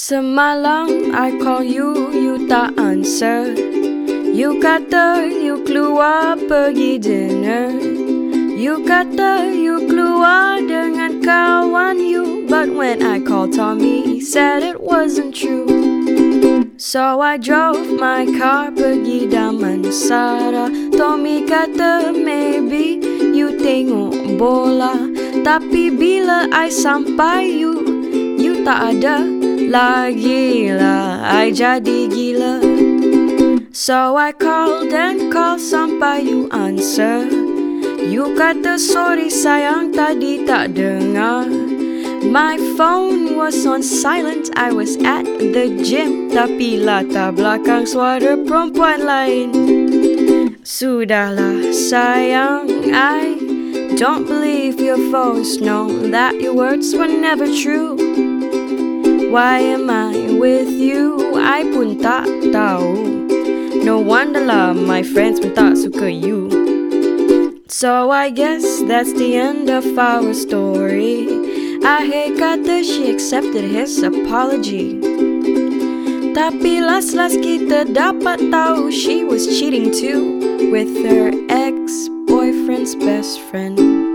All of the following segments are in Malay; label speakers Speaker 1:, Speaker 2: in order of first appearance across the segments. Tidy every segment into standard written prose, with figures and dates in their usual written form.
Speaker 1: Semalam I call you, you tak answer. You kata you keluar pergi dinner. You kata you keluar dengan kawan you. But when I called Tommy, he said it wasn't true. So I drove my car pergi Damansara. Tommy kata maybe you tengok bola. Tapi bila I sampai you tak ada. Lagilah I jadi gila. So I called and called sampai you answer. You kata sorry sayang tadi tak dengar. My phone was on silent, I was at the gym. Tapi latar belakang suara perempuan lain. Sudahlah sayang, I don't believe your phones know that your words were never true. Why am I with you? I pun tak tahu. No wonder lah my friends pun tak suka you. So I guess that's the end of our story. Akhir kata she accepted his apology. Tapi last kita dapat tahu she was cheating too with her ex-boyfriend's best friend,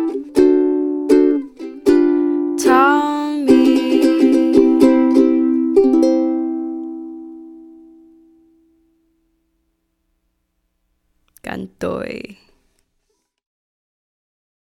Speaker 1: Tommy. Cantoi.